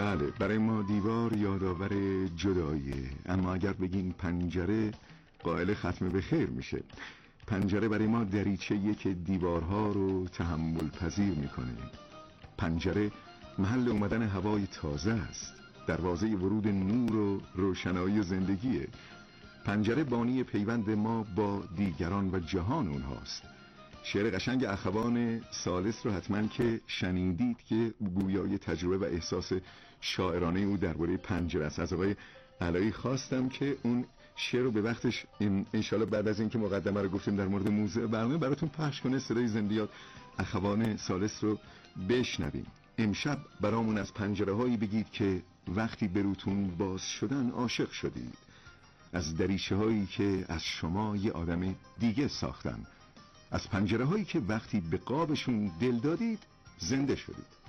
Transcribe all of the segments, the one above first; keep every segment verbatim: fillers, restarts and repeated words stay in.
بله، برای ما دیوار یادآور جداییه، اما اگر بگیم پنجره قائل ختم به خیر میشه. پنجره برای ما دریچه‌ایه که دیوارها رو تحمل پذیر میکنه. پنجره محل اومدن هوای تازه است، دروازه ورود نور و روشنایی و زندگیه. پنجره بانی پیوند ما با دیگران و جهان اونهاست. شعر قشنگ اخوان ثالث رو حتما که شنیدید که گویای تجربه و احساس شاعرانه او درباره پنجره است. از آقای علایی خواستم که اون شعر رو به وقتش انشالله بعد از اینکه مقدمه رو گفتیم در مورد موضوع برنامه براتون پخش کنه. صدای زندیات اخوان ثالث رو بشنویم. امشب برامون از پنجره هایی بگید که وقتی بروتون باز شدن عاشق شدید، از دریچه هایی که از شما یه آدم دیگه ساختن، از پنجره هایی که وقتی به قابشون دل دادید زنده شدید.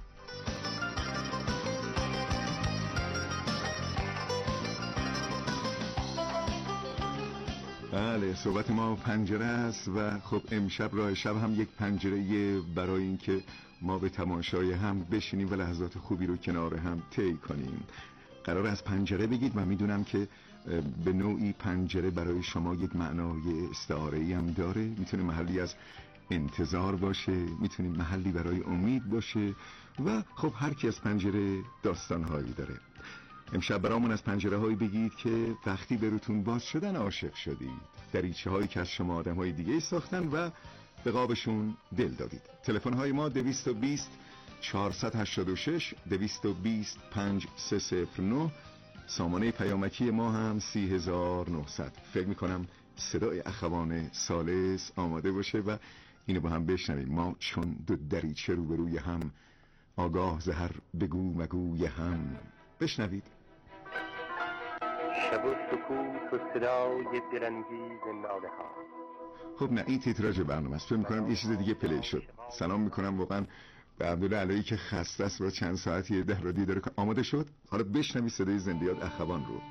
بله، صحبت ما پنجره است و خب امشب راه شب هم یک پنجره برای این که ما به تماشای هم بشینیم و لحظات خوبی رو کنار هم طی کنیم. قرار از پنجره بگید و میدونم که به نوعی پنجره برای شما یک معنای استعاره‌ای هم داره. میتونه محلی از انتظار باشه، میتونه محلی برای امید باشه و خب هر کی از پنجره داستانهایی داره. امشب برامون از پنجره هایی بگید که وقتی بروتون باز شدن عاشق شدید، دریچه هایی که از شما آدم های دیگه ساختن و به قابشون دل دادید. تلفن های ما دویست و بیست چهارصد و هشتاد و شش دویست و بیست پنج سه صفر نه، سامانه پیامکی ما هم سی هزار و نهصد. فکر میکنم صدای اخوان ثالث آماده باشه و اینو با هم بشنویم. ما چون دو دریچه روبروی هم، آگاه زهر بگو مگوی هم. بشنوید. شب و سکوت و صدای دلانگیز ناله ها. خب نه، این تیتراژ برنامه است. فکر میکنم یه چیز دیگه پلی شد. سلام میکنم واقعا به عبدالله علایی که خسته است و چند ساعتی ده رادی داره. آماده شد؟ حالا بشنوید صدای زندیات اخوان رو.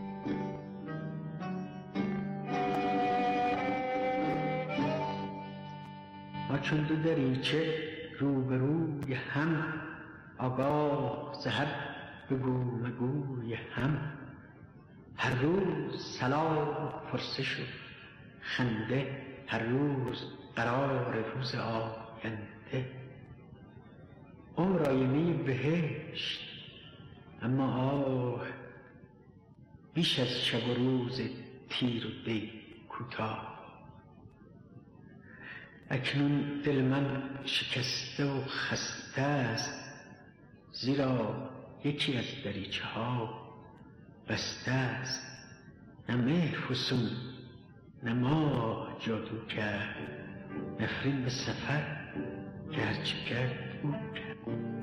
ما چون دو دریچه روبروی هم، آگاه زهر بگو مگوی هم. هر روز سلام و پرسش و خنده، هر روز قرار روز آینده. عمر آینه بهشت، اما آه بیش از شب و روز تیر و دی کوتاه. اکنون دل من شکسته و خسته است، زیرا یکی از دریچه ها بسته است. نه مهر فسون نه ماه جادو کرد، نفرین به سفر که هرچه کرد او کرد.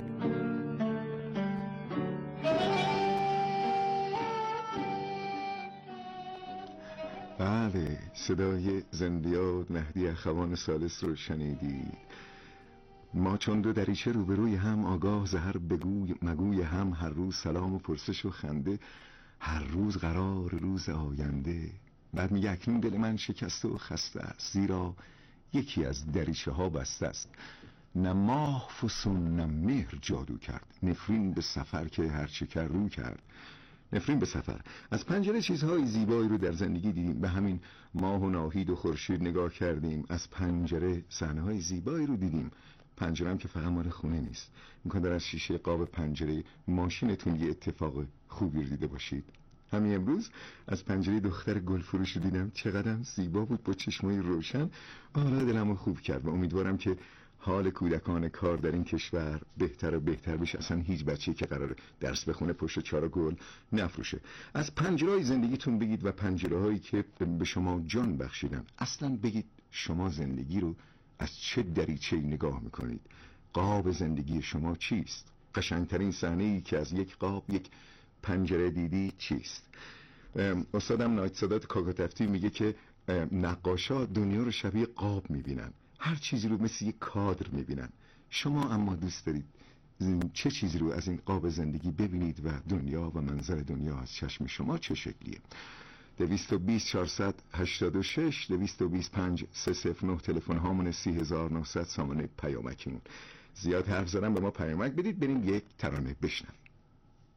بله، صدای زندیات مهدی اخوان ثالث رو شنیدید. ما چون دو دریچه روبروی هم، آگاه زهر بگوی مگوی هم. هر روز سلام و پرسش و خنده، هر روز قرار روز آینده. بعد میگه اکنون دل من شکسته و خسته است، زیرا یکی از دریچه ها بسته است. نه ماه فسون نه مهر جادو کرد، نفرین به سفر که هرچه کرد رو کرد. نفرین به سفر. از پنجره چیزهای زیبایی رو در زندگی دیدیم، به همین ماه و ناهید و خورشید نگاه کردیم. از پنجره صحنه‌های زیبایی رو دیدیم. پنجره هم که فقط مال خونه نیست. می‌کنه در از شیشه قاب پنجره ماشینتون یه اتفاق خوبی رو دیده باشید. همین امروز از پنجره دختر گل فروش رو دیدم، چقدر زیبا بود با چشمای روشن. آره، دلمو خوب کرد و امیدوارم که حال کودکان کار در این کشور بهتر و بهتر بشه. اصلا هیچ بچه‌ای که قراره درس بخونه پشت چهار گل نفروشه. از پنجره‌های زندگیتون بگید و پنجره‌هایی که به شما جان بخشیدن. اصلا بگید شما زندگی رو از چه دریچه‌ای نگاه میکنید؟ قاب زندگی شما چیست؟ قشنگترین صحنه‌ای که از یک قاب یک پنجره دیدی چیست؟ استادم نایت سادات کاکاتفتی میگه که نقاشا دنیا رو شبیه قاب میبینن، هر چیزی رو مثل یک کادر میبینن. شما اما دوست دارید چه چیزی رو از این قاب زندگی ببینید و دنیا و منظر دنیا از چشم شما چه شکلیه؟ دویست و بیست چهارصد و هشتاد و شش دویست و بیست پنج سه صفر نه تلفن هامون، سی هزار و نهصد سامانه پیامکیمون. زیاد حرف زدم، به ما پیامک بدید بریم یک ترانه بشنویم.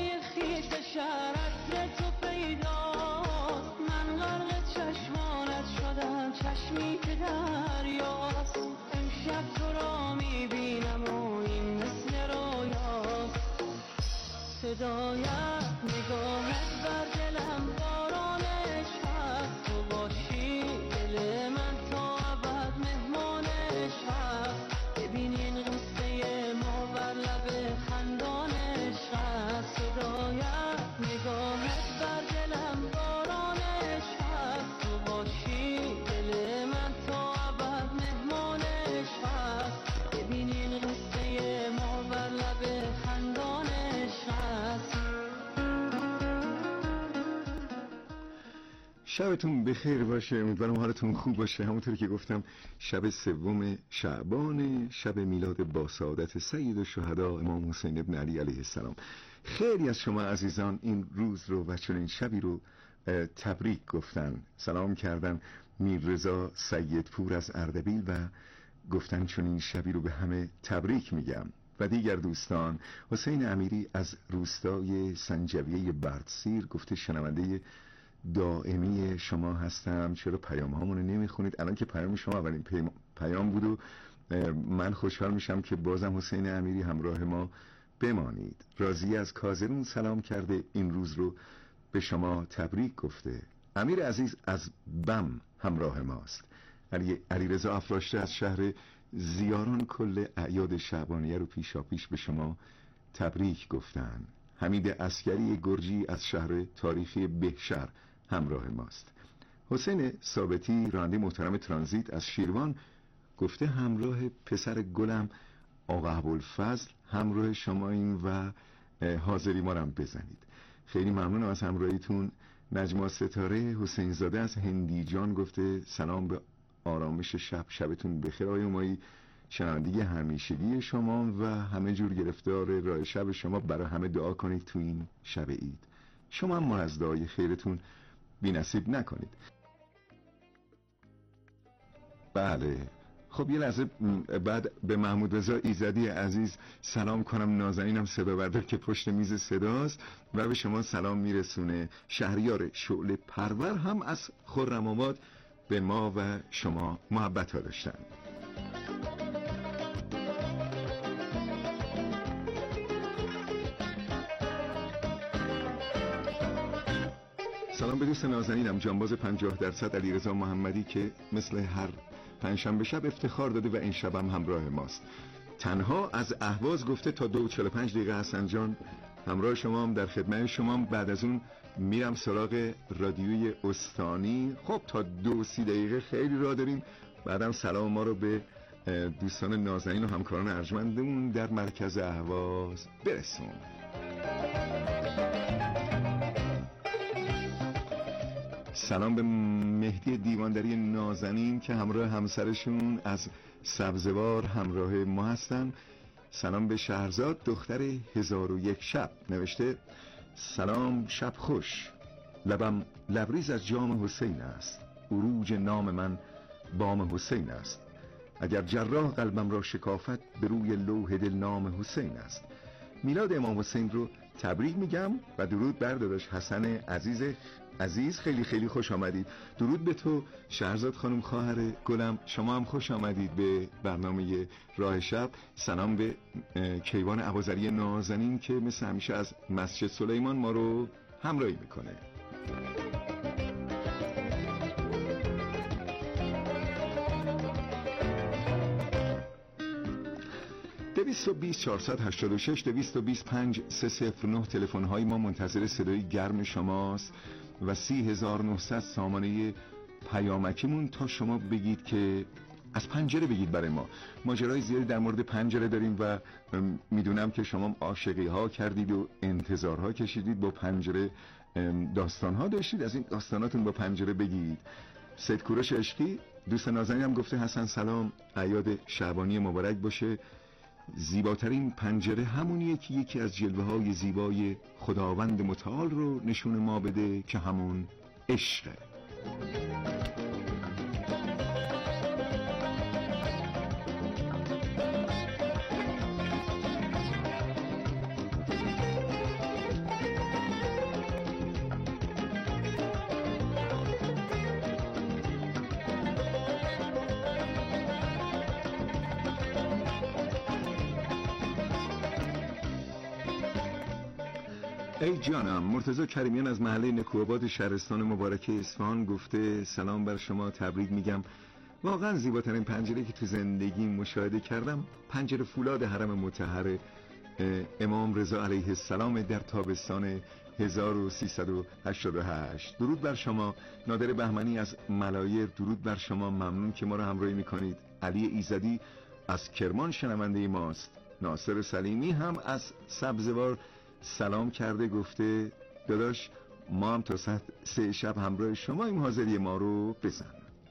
های خیس شهرت تو پیداست، من غرق چشمانت شدم، چشمی که دریاست. امشب تو را میبینم و این مثل رویاست، صدایت نگاهت بر دلم بارانش هست. تو باشی دل من تا ابد مهمانش هست. ببین این قصه ما بر لب خندانش هست. صدایت نگاهت بر دلم بارانش هست. تو باشی دل من تا ابد مهمانش هست. ببین این قصه ما بر لب خندانش هست. شبتون بخیر باشه، امیدوارم حالتون خوب باشه. همونطوری که گفتم شب سوم شعبان، شب میلاد با سعادت سید الشهدا امام حسین ابن علی علیه السلام. خیلی از شما عزیزان این روز رو و چنین شبی رو تبریک گفتن، سلام کردن. میررضا سیدپور از اردبیل و گفتن چنین شبی رو به همه تبریک میگم. و دیگر دوستان، حسین امیری از روستای سنجویه بردسیر گفته شنونده دائمی شما هستم، چرا پیام هامونو نمیخونید؟ الان که پیام شما اولین پیام بود و من خوشحال میشم که بازم حسین امیری همراه ما بمانید. راضی از کازرون سلام کرده، این روز رو به شما تبریک گفته. امیر عزیز از بم همراه ماست. علی علیرضا افراشته از شهر زیاران کل اعیاد شعبانیه رو پیشا پیش به شما تبریک گفتن. حمید عسکری گرجی از شهر تاریخی بهشهر همراه ماست. حسین ثابتی راننده محترم ترانزیت از شیروان گفته همراه پسر گلم آقا ابوالفضل همراه شما این و حاضری ما هم بزنید. خیلی ممنونم از همراهیتون. نجما ستاره حسین زاده از هندیجان گفته سلام به آرامش شب، شبتون بخیر آقای امایی، شنوندگی همیشگی شما و همه جور گرفتار راه شب شما. برای همه دعا کنید تو این شب عید، شما هم ما از دعای خیرتون بی نصیب نکنید. بله خب یه لحظه بعد به محمود رضا ایزدی عزیز سلام کنم، نازنینم صدا بردار که پشت میز صداست و به شما سلام میرسونه. شهریار شعله پرور هم از خرم‌آباد به ما و شما محبت ها داشتن. سلام به دوست نازنینم جانباز پنجاه درصد علیرضا محمدی که مثل هر پنجشنبه شب افتخار داده و این شبم همراه ماست. تنها از اهواز گفته تا دو و چهل و پنج دقیقه حسن جان همراه شما هم در خدمت شما هم. بعد از اون میرم سراغ رادیوی استانی. خب تا دو سی دقیقه خیلی راه داریم. بعدم سلام ما رو به دوستان نازنین و همکاران ارجمندمون در مرکز اهواز برسون. سلام به مهدی دیواندری نازنین که همراه همسرشون از سبزوار همراه ما هستن. سلام به شهرزاد دختر هزار و یک شب، نوشته سلام شب خوش، لبم لبریز از جام حسین است، عروج نام من بام حسین است، اگر جراح قلبم را شکافت به روی لوح دل نام حسین است. میلاد امام حسین رو تبریک میگم و درود بر داداش حسن عزیز عزیز خیلی خیلی خوش آمدید. درود به تو شهرزاد خانم خواهر گلم، شما هم خوش آمدید به برنامه راه شب. سلام به کیوان ابوذری نازنین که مثل همیشه از مسجد سلیمان ما رو همراهی میکنه. دویست و بیست چهارصد و هشتاد و شش دویست و بیست پنج سه صفر نه تلفن های ما منتظر صدای گرم شماست و سی هزار و نهصد سامانه پیامکیمون تا شما بگید که از پنجره بگید برای ما. ماجرای زیادی در مورد پنجره داریم و میدونم که شما عاشقی ها کردید و انتظارها کشیدید، با پنجره داستان ها داشتید، از این داستاناتون با پنجره بگید. سید کوروش عشقی دوست نازنینم گفته حسن سلام، اعیاد شعبانی مبارک باشه. زیباترین پنجره همونیه که یکی از جلوه های زیبای خداوند متعال رو نشون ما بده که همون عشقه. ای جانم. مرتضی کریمیان از محله نکوآباد شهرستان مبارکه اصفهان گفته سلام بر شما، تبریک میگم. واقعا زیباترین پنجره که تو زندگی مشاهده کردم پنجره فولاد حرم مطهر امام رضا علیه السلام در تابستان هزار و سیصد و هشتاد و هشت. درود بر شما. نادر بهمنی از ملایر درود بر شما، ممنون که ما رو همراهی میکنید. علی ایزدی از کرمان شنونده ماست. ناصر سلیمی هم از سبزوار سلام کرده، گفته داداش ما هم تا ساعت سه شب همراه شما این حاضری ما رو بزن.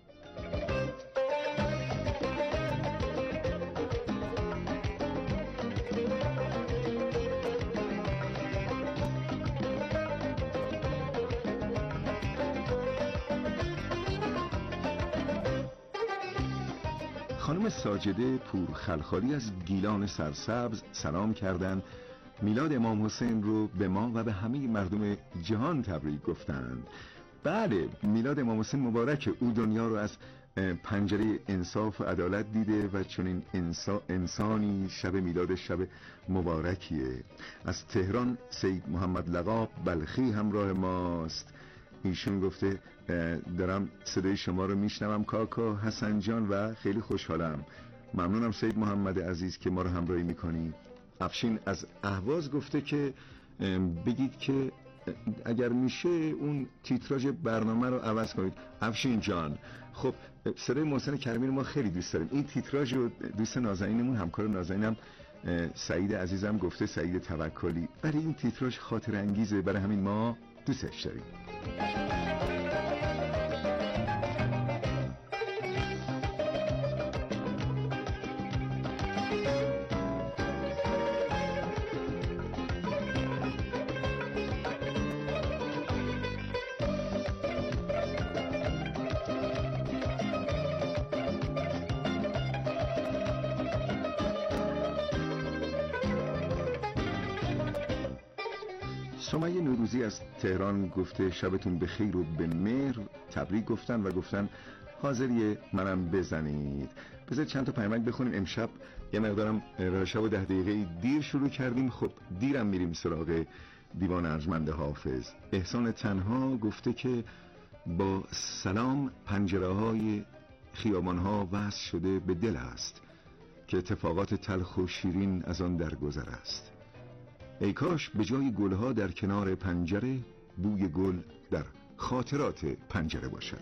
خانم ساجده پورخلخالی از گیلان سرسبز سلام کردند. میلاد امام حسین رو به ما و به همه مردم جهان تبریک گفتند. بله، میلاد امام حسین مبارک. او دنیا رو از پنجره انصاف و عدالت دیده و چنین انسا انسانی شب میلاد شب مبارکیه. از تهران سید محمد لقاب بلخی همراه ماست. ایشون گفته دارم صدای شما رو میشنوم کاکا حسن جان و خیلی خوشحالم. ممنونم سید محمد عزیز که ما رو همراهی میکنی. افشین از اهواز گفته که بگید که اگر میشه اون تیتراژ برنامه رو عوض کنید. افشین جان، خب صدای محسن کریمی رو ما خیلی دوست داریم. این تیتراژ رو دوست نازنینمون، همکار نازنینم سعید عزیزم گفته، سعید توکلی، برای این تیتراژ خاطر انگیزه، برای همین ما دوستش داریم. سمیه نوروزی از تهران گفته شبتون بخیر و به مهر، تبریک گفتن و گفتن حاضری منم بزنید. بذار چند تا پیامک بخونیم. امشب یه مقدارم شب و ده دقیقه دیر شروع کردیم، خب دیرم میریم سراغ دیوان ارجمند حافظ. احسان تنها گفته که با سلام پنجره های خیابان ها وصل شده به دل است که اتفاقات تلخ و شیرین از آن درگذر است. ای کاش به جای گلها در کنار پنجره بوی گل در خاطرات پنجره باشد.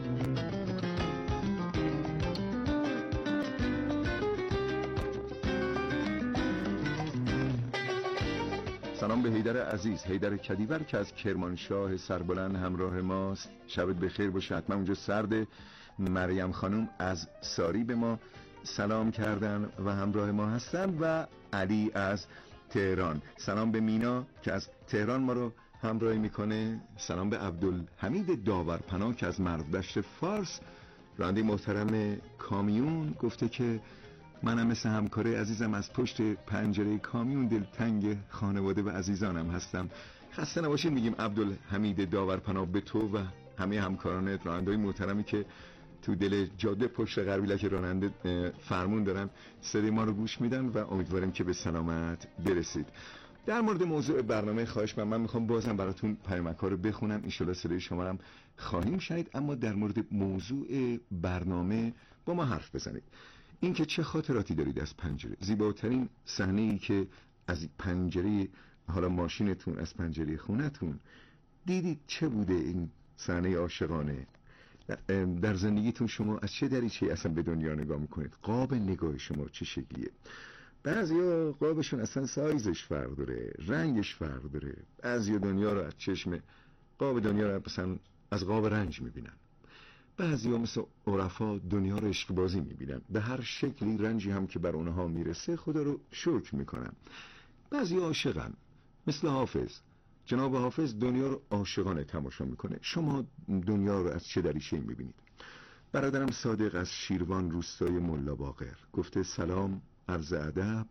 سلام به حیدر عزیز، حیدر کدیور که از کرمانشاه سربلند همراه ماست. شبت بخیر باشه. حتما اونجا سرده. مریم خانم از ساری به ما سلام کردن و همراه ما هستن و علی از تهران. سلام به مینا که از تهران ما رو همراهی میکنه. سلام به عبدالحمید داورپناه که از مرددشت فارس، راننده محترم کامیون، گفته که منم مثل همکاره عزیزم از پشت پنجره کامیون دلتنگ خانواده و عزیزانم هستم. خسته نباشید میگیم عبدالحمید داورپناه به تو و همه همکارانت، راننده‌های محترمی که تو دل جاده پشت قربیلک راننده فرمون دارن، صدای ما رو گوش میدن و امیدواریم که به سلامت برسید. در مورد موضوع برنامه خواهش من, من میخوام بازم براتون پیامک‌ها رو بخونم، انشالله صدای شما رو هم خواهیم شنید، اما در مورد موضوع برنامه با ما حرف بزنید. این که چه خاطراتی دارید از پنجره؟ زیباترین صحنه‌ای که از پنجره حالا ماشینتون، از پنجره خونتون دیدید چه بوده؟ این صحنه عاشقانه در زندگیتون شما از چه دریچه‌ای اصلا به دنیا نگاه میکنید؟ قاب نگاه شما چه شکلیه؟ بعضیا قابشون اصلا سایزش فرق داره، رنگش فرق داره. بعضیا دنیا رو از چشم قاب دنیا رو مثلا از قاب رنج میبینن. بعضیا مثل عرفا دنیا رو عشق بازی میبینن. به هر شکلی رنجی هم که بر اونها میرسه خدا رو شکر میکنن. بعضیا عاشقن مثل حافظ. جناب حافظ دنیا رو عاشقانه تماشا میکنه. شما دنیا رو از چه دریچه‌ای میبینید؟ برادرم صادق از شیروان روستای ملا باقر گفته سلام، عرض ادب.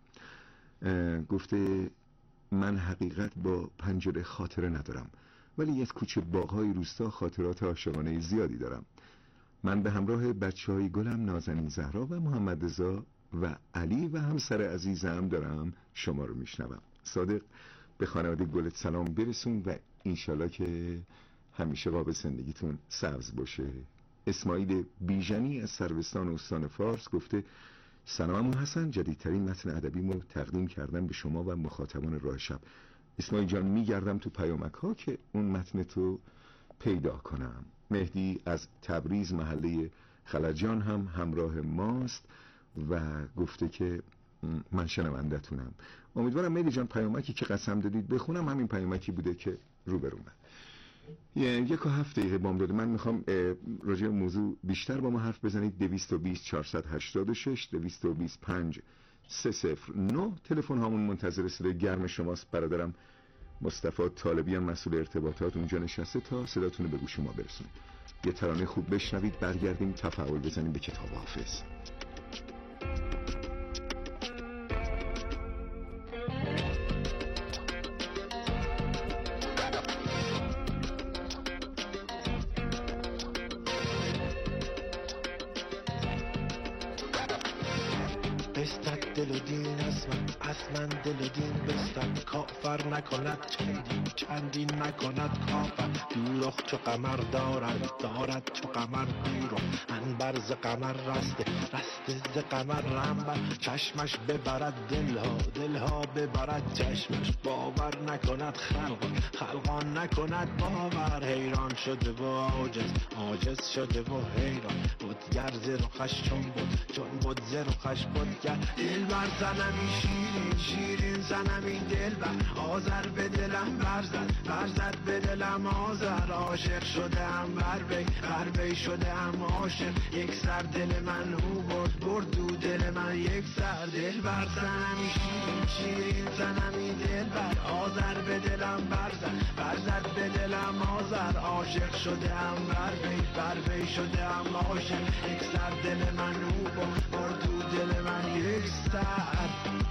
گفته من حقیقت با پنجره خاطره ندارم، ولی از کوچه باغ‌های روستا خاطرات عاشقانه زیادی دارم. من به همراه بچه‌های گلم نازنین زهرا و محمد رضا و علی و همسر عزیزم دارم شما رو میشنوم. صادق به خانواده گلت سلام برسون و انشالله که همیشه باب زندگیتون سبز باشه. اسماعیل بیژنی از سروستان استان فارس گفته سلام عمو حسن، جدیدترین متن ادبیمو تقدیم کردم به شما و مخاطبان راه شب. اسماعیل جان میگردم تو پیامک ها که اون متن تو پیدا کنم. مهدی از تبریز محله خلجان هم همراه ماست و گفته که من شنوندتونم. امیدوارم مهدی جان پیامکی که قسم دادید بخونم همین پیامکی بوده که روبرومه. یک و هفت دقیقه بام داده. من میخوام راجع به موضوع بیشتر با ما حرف بزنید. دویست و بیست چهارصد و هشتاد و شش دویست و بیست پنج سه صفر نه تلفن هامون منتظر صدای گرم شماست. برادرم مصطفی طالبی هم مسئول ارتباطات اونجا نشسته تا صداتون رو به گوش ما برسونه. یه ترانه خوب بشنوید، برگردیم تفاعل بزنیم به کتاب حافظ. بستد دل و دین از من، از من دل و دین بستد. کافر نکند چندین، چندین نکند کافر. دوراخ چو قمر دارد، دارد چو قمر دوراخ. انبر ز قمر رسته، رسته ز قمر رنبر. چشمش ببرد دلها، دلها ببرد چشمش. باور نکند خلقان، خلقان نکند باور. حیران شده و عاجز، عاجز شده و حیران. بتگر ز رخش چون بود، چون بود ز رخش بتگر. دل بر زنمی شیرین، شیرین زنمی دل بر. آذر به دلم برزد، برزد به دلم آذر. عاشق شده ام بر وی، بر وی شده ام عاشق. یک سر دل من او برد، برد دو دل من یک سر. دل بر زنمی شیرین، شیرین زنمی دل بر. آذر به دلم برزد، برزد به دلم آذر. عاشق شده ام بر وی، بر وی شده ام عاشق. یک سر دل من او برد، برد دو دل من یک سر.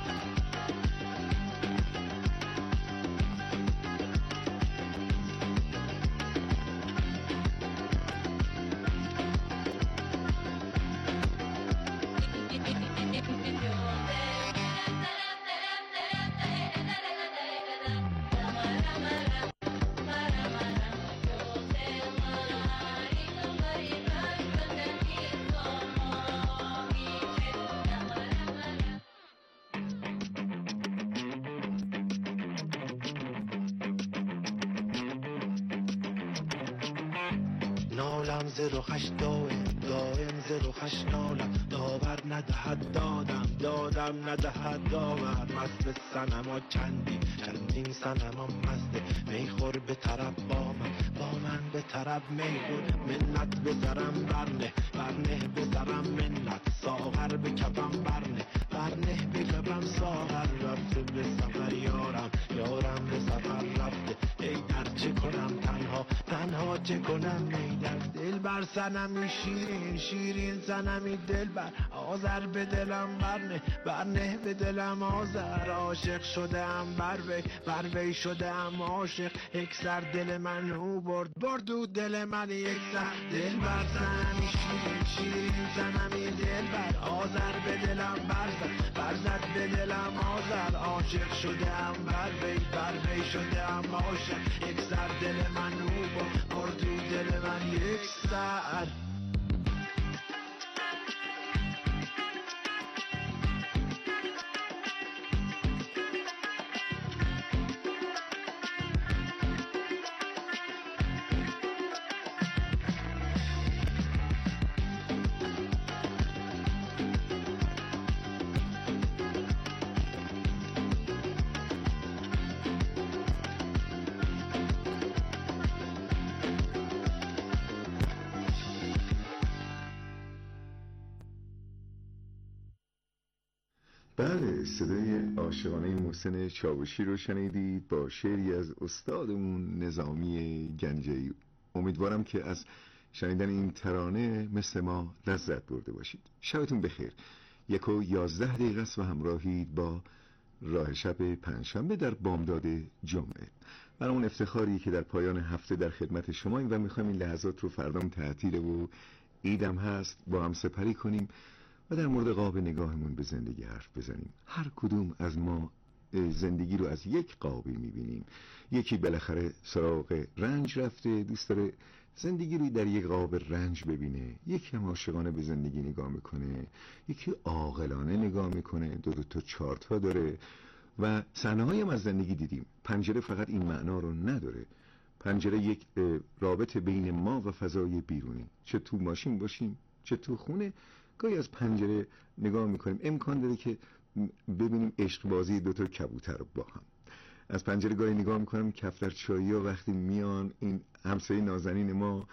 نالم ز رخش دائم، دائم ز رخش نالم. داور ندهد دادم، دادم ندهد داور. مست صنما چندی، چندین صنما مست. میخور به طرب با من، با من به طرب میخور. منت بذرم برنه، برنه بذرم منت. ساغر به کفم برنه، برنه به کفم ساغر. رفته به سفر یارم، یارم به سفر رفته. ای در چه کنم تنها، تنها چه کنم ای در. دل بر زنمی شیرین، شیرین زنمی دل بر. آذر به دلم برنه، برنه به دلم آذر. عاشق شده ام بر وی، بر وی شده ام عاشق. یک سر دل من او برد، برد و دل من یک سر. دل بر زنمی شیرین، شیرین زنمی دل بر. آذر به دلم برزد، برزد به دلم آذر. عاشق شده ام بر وی، بر وی شده ام عاشق. یک سر دل من او برد، برد و دل من یک سر. بله، صدای عاشقانه محسن چاوشی رو شنیدید با شعری از استادمون نظامی گنجی. امیدوارم که از شنیدن این ترانه مثل ما لذت برده باشید. شبتون بخیر. یک و یازده دقیقه است و همراهید با راه شب پنجشنبه در بامداد جمعه. برامون افتخاری که در پایان هفته در خدمت شماییم و میخوایم این لحظات رو فردام تعطیل و عیدم هست با هم سپری کنیم و در مورد قاب نگاهمون به زندگی حرف بزنیم. هر کدوم از ما زندگی رو از یک قابی میبینیم. یکی بالاخره سراغ رنج رفته، دوست داره زندگی رو در یک قاب رنج ببینه. یکی هم عاشقانه به زندگی نگاه میکنه، یکی عاقلانه نگاه میکنه، دو دو تا چارت ها داره. و صحنه‌هایی هم از زندگی دیدیم. پنجره فقط این معنا رو نداره. پنجره یک رابطه بین ما و فضای بیرونی، چه تو ماشین باشیم چه تو خونه. گاهی از پنجره نگاه میکنیم، امکان داره که ببینیم عشق بازی دوتا کبوتر با هم. از پنجره گاهی نگاه میکنم کفترچایی ها وقتی میان، این همسایه نازنین ما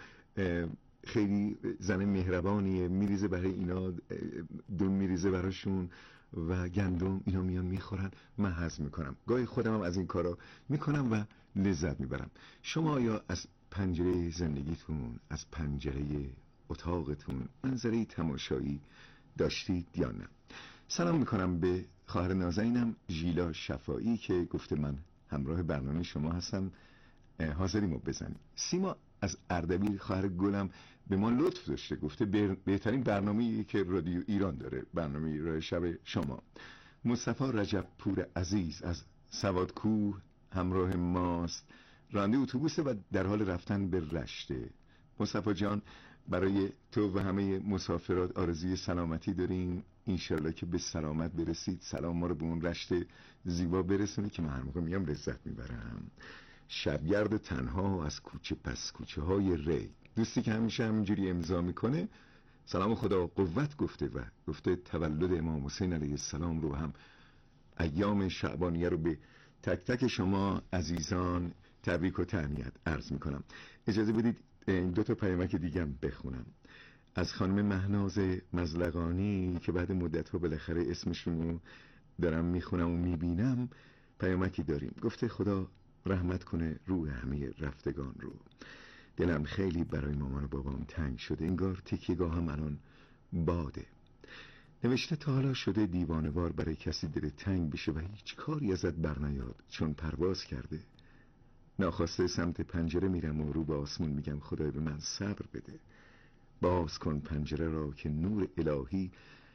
خیلی زن مهربانیه، میریزه برای اینا، دون میریزه براشون و گندم، اینا میان میخورن، من هضم میکنم. گاهی خودم هم از این کارا میکنم و لذت میبرم. شما یا از پنجره زندگیتون، از پنجره اتاقتون منظره تماشایی داشتید یا نه؟ سلام میکنم به خواهر نازنینم ژیلا شفایی که گفته من همراه برنامه شما هستم، حاضریم رو بزنیم. سیما از اردبیل خواهر گلم به ما لطف داشته، گفته بهترین برنامه‌ای که رادیو ایران داره برنامه راه شب شما. مصطفی رجب پور عزیز از سوادکوه همراه ماست، راننده اتوبوسه و در حال رفتن به رشته. مصطفی جان برای تو و همه مسافرات آرزوی سلامتی داریم، انشالله که به سلامت برسید، سلام ما رو به اون رشته زیبا برسونی که من هر موقع میام لذت میبرم. شبگرد تنها از کوچه پس کوچه های ری، دوستی که همیشه همینجوری امضا میکنه سلام خدا قوت گفته و گفته تولد امام حسین علیه السلام رو هم ایام شعبانیه رو به تک تک شما عزیزان تبریک و تهنیت عرض میکنم. اجازه بدید دو تا پیامک دیگم بخونم. از خانم مهناز مزلقانی که بعد مدت ها بالاخره اسمشون رو دارم میخونم و میبینم، پیامکی داریم. گفته خدا رحمت کنه روح همه رفتگان رو. دلم خیلی برای مامان و بابام تنگ شده، انگار تکیه‌گاه هم الان باده. نوشته تا حالا شده دیوانه‌وار برای کسی دل تنگ بشه و هیچ کاری ازت برنیاد چون پرواز کرده. ناخواسته سمت پنجره میرم و رو به آسمون میگم خدای به من صبر بده، باز کن پنجره را که نور الهی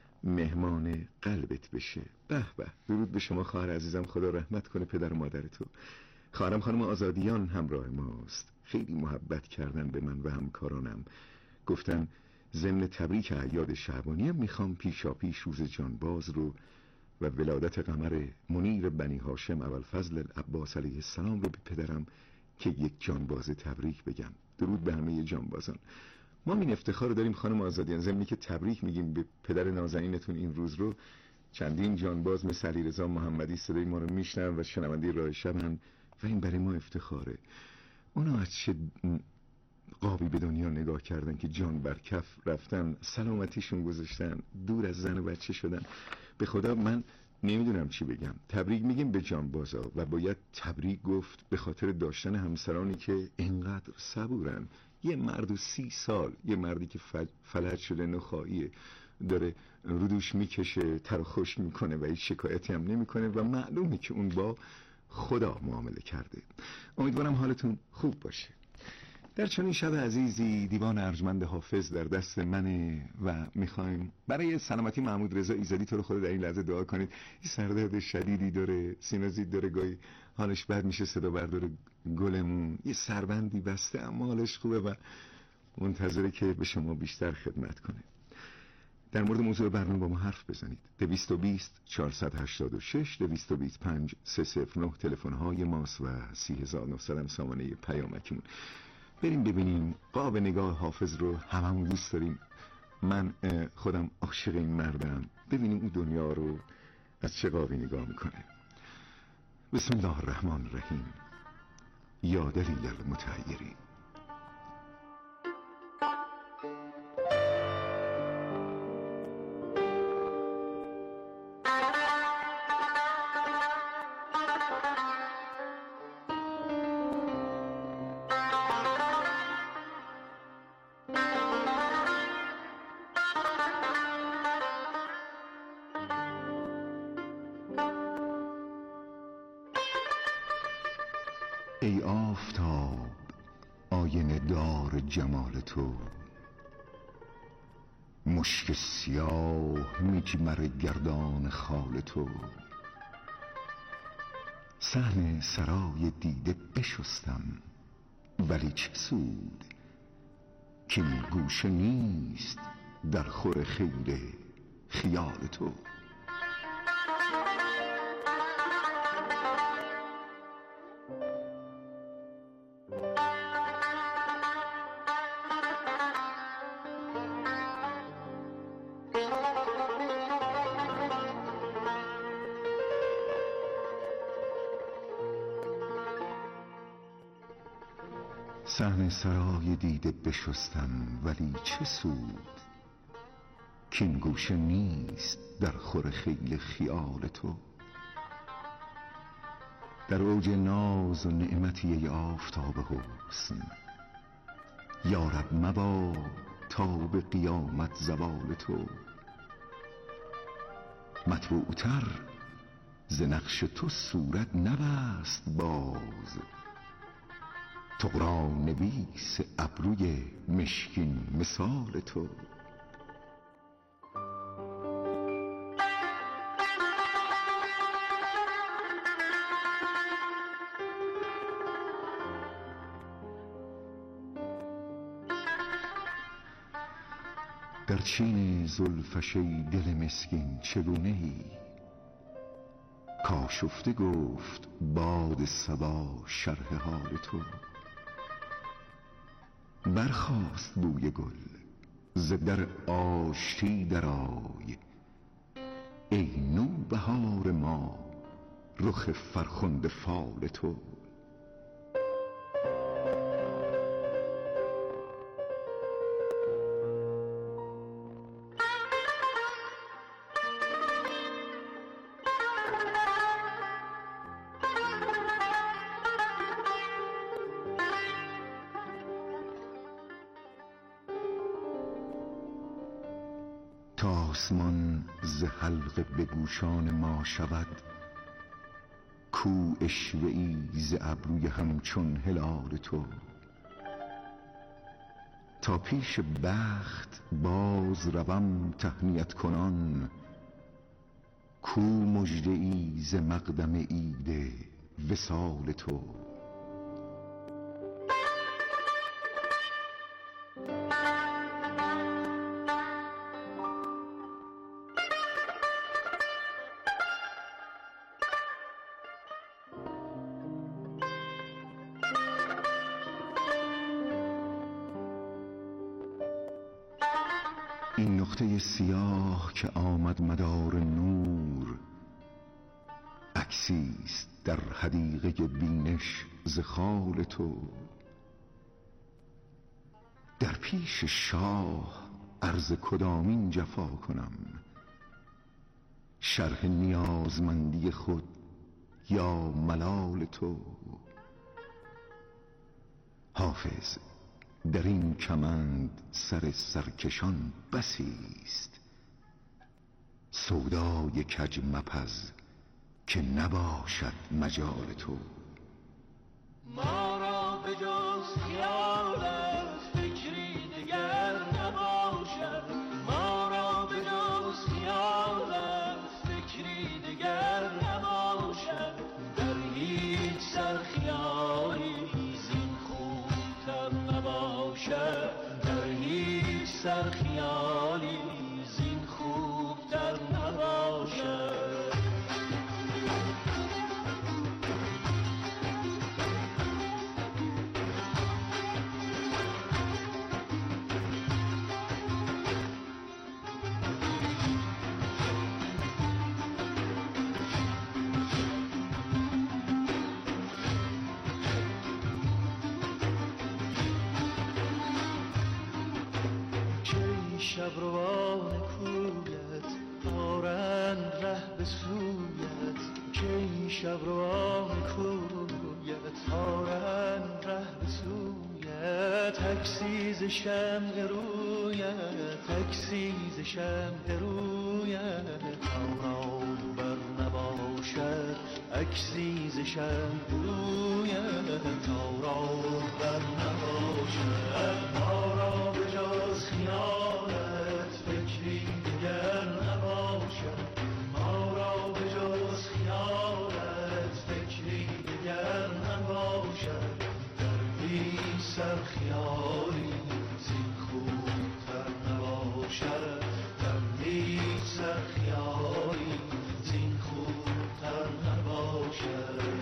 مهمان قلبت بشه. به به، درود به شما خواهر عزیزم، خدا رحمت کنه پدر و مادرتو. خواهرم خانم آزادیان همراه ماست، خیلی محبت کردن به من و همکارانم، گفتن ضمن تبریک اعیاد شعبانی میخوام پیشا پیش روز جانباز رو و ولادت قمر منیر بنی هاشم ابوالفضل العباس علیه السلام رو به پدرم که یک جانباز تبریک بگم. درود به همه جانبازان. ما این افتخار داریم خانم آزادیان، ضمنی که تبریک میگیم به پدر نازنینتون این روز رو، چندین جانباز مثل علیرضا محمدی صدای ما رو میشنن و شنونده راه شبن و این برای ما افتخاره. اونا از چه قابی به دنیا نگاه کردن که جان بر کف رفتن، سلامتیشون گذاشتن، دور از زن و بچه شدن. به خدا من نمیدونم چی بگم. تبریک میگیم به جانبازا و باید تبریک گفت به خاطر داشتن همسرانی که اینقدر صبورن. یه مرد و سی سال، یه مردی که فلج شده، نخاییه، داره رودوش میکشه، تر خوش میکنه و هیچ شکایتی هم نمیکنه و معلومه که اون با خدا معامله کرده. امیدوارم حالتون خوب باشه. در چنین شب عزیزی دیوان ارجمند حافظ در دست منه و میخوایم برای سلامتی محمود رضا ایزدی تو رو خدا در این لحظه دعا کنید. این سردرد شدیدی داره، سینوزیت داره، گاهی حالش بد میشه، صدا بردار گلمون، یه سربندی بسته اما حالش خوبه و منتظره که به شما بیشتر خدمت کنه. در مورد موضوع برنامه با ما حرف بزنید. دویست و بیست چهارصد و هشتاد و شش دویست و بیست پنج سیصد و نه تلفن های ماست و سی هزار و نهصد هم سامانه پیامکمون. بریم ببینیم قاب نگاه حافظ رو هممون دوست داریم. من خودم عاشق این مردم. ببینیم اون دنیا رو از چه قابی نگاه میکنه. بسم الله الرحمن الرحیم. یا دلیل المتحیرین. ای آفتاب آینه دار جمال تو، مشک سیاه مجمر گردان خال تو، صحن سرای دیده بشستم، ولی چه سود که این گوشه نیست در خور خیل خیال تو. صحن سرای دیده بشستم، ولی چه سود که این گوشه نیست در خور خیل خیال تو. در اوج ناز و نعمتی ای آفتاب حسن، یارب مبا تا به قیامت زوال تو. مطبوعتر ز نقش تو صورت نبست باز، طغرا نویس ابروی مشکین مثال تو. در چین زلفش ای دل مسکین چگونه ای؟ کاشفته گفت باد صبا شرح حال تو. برخاست بوی گل ز در آشتی درآی، ای نوبهار ما رخ فرخنده فال تو. تا آسمان ز حلقه به گوشان ما شود، کو عشوه ای ز ابروی همچون هلال تو. تا پیش بخت باز روم تهنیت کنان، کو مژده ای ز مقدم عید وصال تو. این نقطه سیاه که آمد مدار نور، عکسی است در حدیقه بینش ز خال تو. در پیش شاه عرض کدامین جفا کنم، شرح نیازمندی خود یا ملال تو. حافظ در این کمند سر سرکشان بسی است، سودای کج مپز که نباشد مجال تو. ما را به جز خیالت فکری دیگر نباشد، ما را به جز خیالت فکری دیگر نباشد. در هیچ سر خیالی زین خوبتر نباشد، در هیچ سر خیالی زین خوبتر نباشد. شبروان کویت دارند ره به سویت، که این شبروان کویت دارند ره به سویت. عکسی ز شمع رویت، عکسی ز شمع رویت، تا بر نباشد عکسی ز شمع رویت، تا بر نباشد. ما را به جز خیالت فکری دیگر نباشد، ما را به جز خیالت فکری سر خیالی زین خوبتر نباشد، در هیچ سر خیالی زین خوبتر نباشد.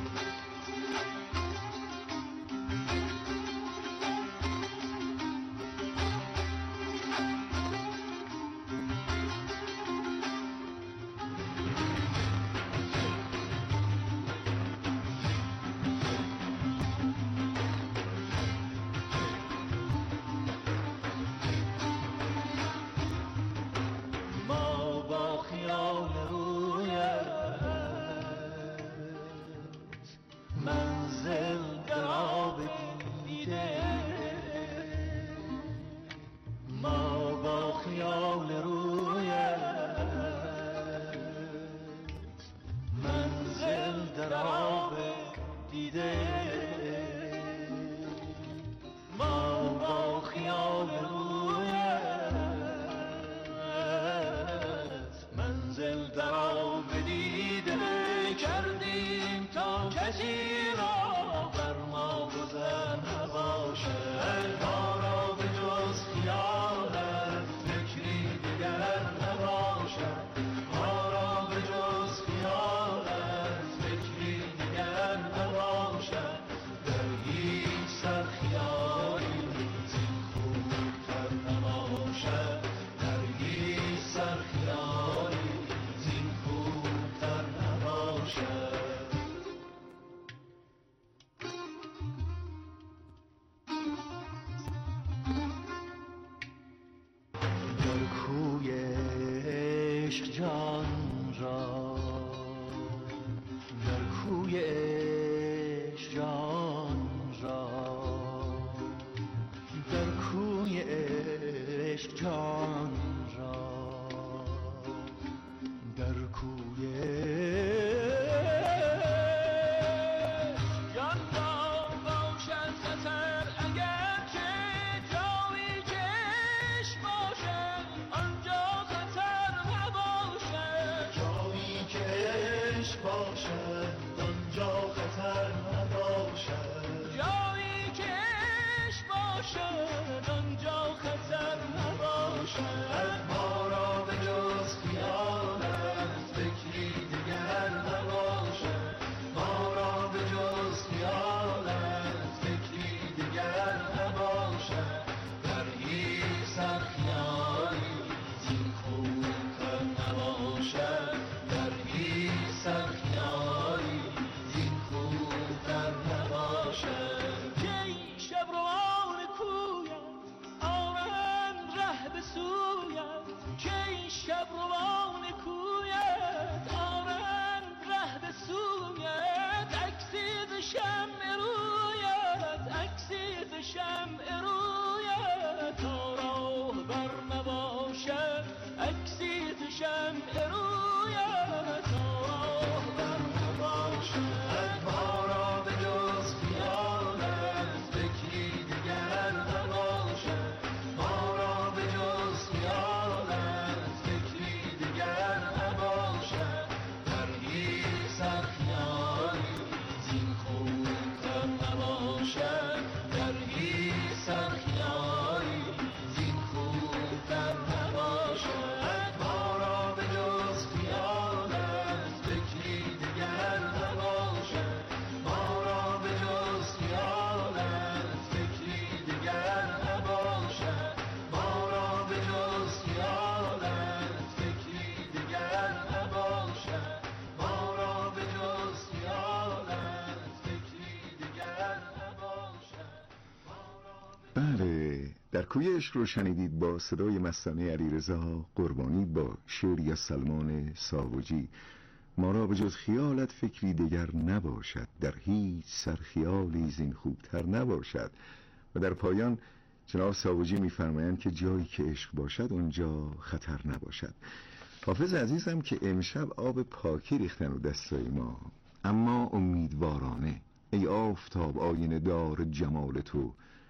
در کوی عشق رو شنیدید با صدای مستانه علیرضا قربانی با شعری از سلمان ساوجی. ما را به جز خیالت فکری دیگر نباشد، در هیچ سر خیالی زین خوبتر نباشد. و در پایان جناب ساوجی می‌فرمایند که جایی که عشق باشد اونجا خطر نباشد. حافظ عزیزم که امشب آب پاکی ریختن و دستای ما، اما امیدوارانه ای آفتاب آینه دار جمال تو،